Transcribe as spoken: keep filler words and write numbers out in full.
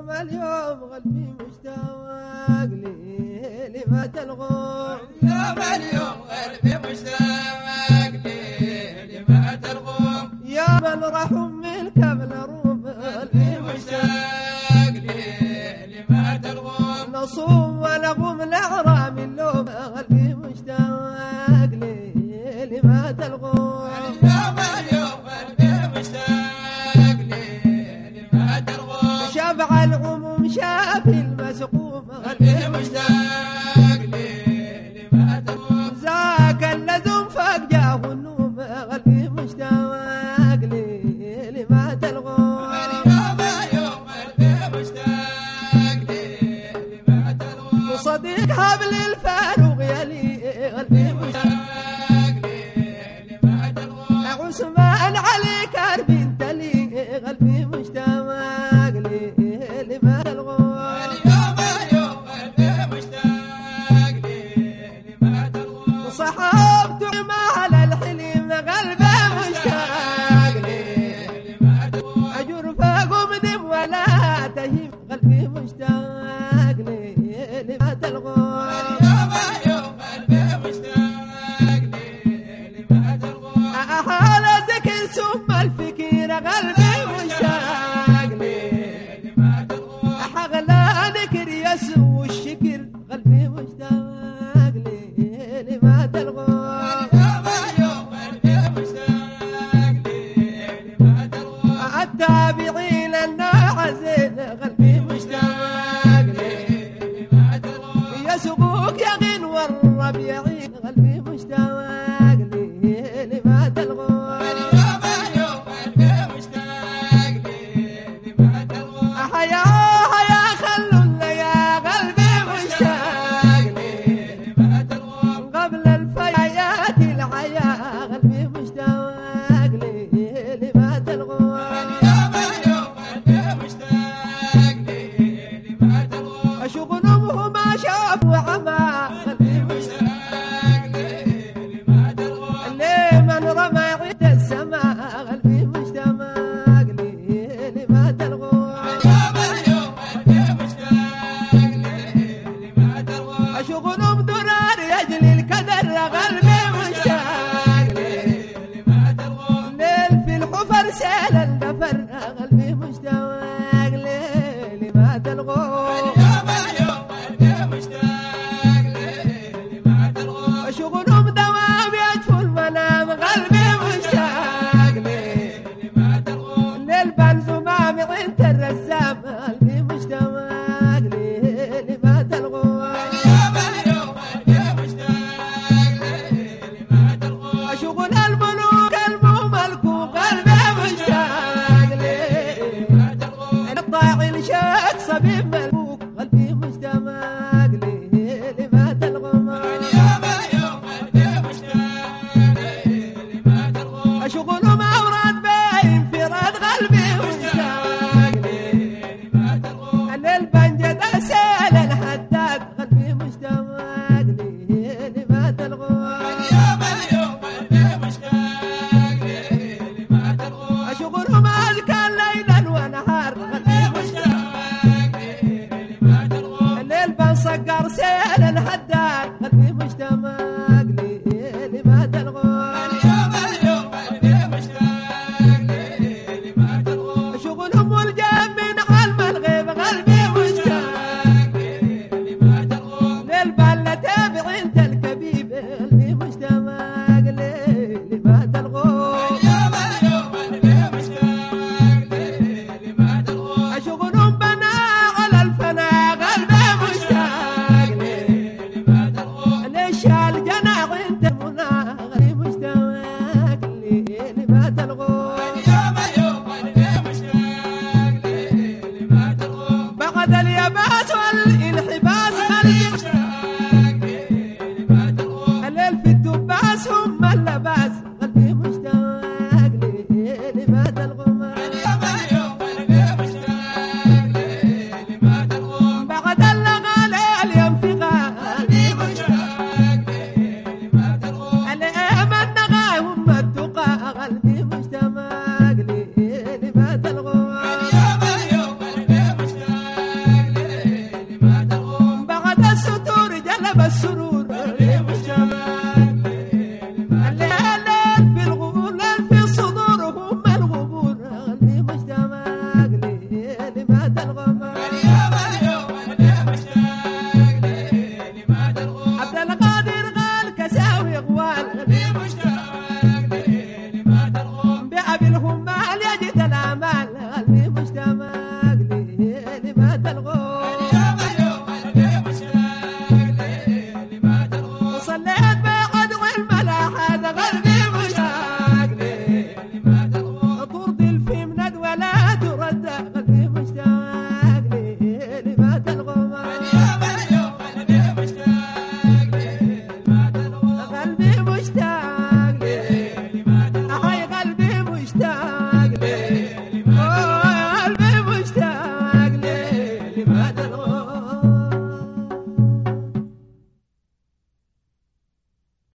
اليوم اليوم قلبي مشتاق لي لما تلغون اليوم اليوم قلبي مشتاق لي لما تلغون يا من رحم من قبل روم قلبي مشتاق لي لما تلغون نصوم ونقوم الأعرام اللوم قلبي مشتاق لي لما تلغون اليوم اليوم قلبي مشتاق لي لما تلغون شبع العموم شاف المسقوم قلبي مشتاق لي لما تلغون ذاك اللزم فاق جاه النوم قلبي مشتاق لي لما تلغون اليوم اليوم قلبي مشتاق لي لما تلغون صديق حبل الفاروق يلي قلبي مشتاق لي لما تلغون عثمان علي كربي انت لي قلبي مشتاق لي لما تلغون اليوم اليوم قلبي مشتاق لي لما تلغون صحابته على الحليم قلبي مشتاق لي لما تلغون أجر فاقم دم ولا تهيم قلبي مشتاق لي لما تلغون اليوم اليوم قلبي مشتاق لي لما تلغون حالتك ثم الفكير قلبي مشتاق لي لما تلغون حغلانك رياس والشكر قلبي مشتاق لي لما تلغون اليوم اليوم قلبي مشتاق لي لما تلغون التابعين النوع زين قلبي مشتاق لي لما تلغون يسقوك يغين والربيعين قلبي مشتاق لي لما تلغون اليوم اليوم قلبي مشتاق لي لما تلغون حيا حيا خلوا يا قلبي مشتاق لي لما تلغون قبل الفيات الحياة قلبي مشتاق لي لما تلغون اليوم اليوم قلبي مشتاق لي لما تلغون شغلهم ما شاف وعمى قلبي مشتاق لي لما تلغون ليه من رمى عيد السماء قلبي مشتاق لي لما تلغون اليوم اليوم قلبي مشتاق لي لما تلغون شغلهم درار يجلي الكدر قلبي مشتاق لي لما تلغون ليل في الحفر سال الدفر قلبي مشتاق لي لما تلغون اليوم اليوم قلبي مشتاق لي لما تلغون شغلهم دوام يدفو المنام قلبي مشتاق لي لما تلغون ليل بنزمام عند الرسام قلبي مشتاق لي لما تلغون اليوم اليوم قلبي مشتاق لي لما تلغون شغل الملوك المملكو قلبي مشتاق لي لما تلغون الطاعي الشاك صبيب ملبوك قلبي مشتاق لي لما تلغون اليوم اليوم قلبي مشتاق لي لما تلغون شغلهم أوراد باين فراد قلبي مشتاق لي لما تلغون البنجة سال الحداد قلبي مشتاق لي لما تلغون اليوم اليوم قلبي مشتاق لي لما تلغون شغلهم أذكى ليلا ونهار قلبي مشتاق لي لما تلغون الليل بنصقر سال الحداد قلبي مشتاق لي لما تلغون اليوم اليوم قلبي مشتاق لي لما تلغون شغلهم والجاب من علم الغيب قلبي مشتاق لي لما تلغون للبلة تابعين الكبيب قلبي مشتاق لي لما تلغون اليوم اليوم قلبي مشتاق ترد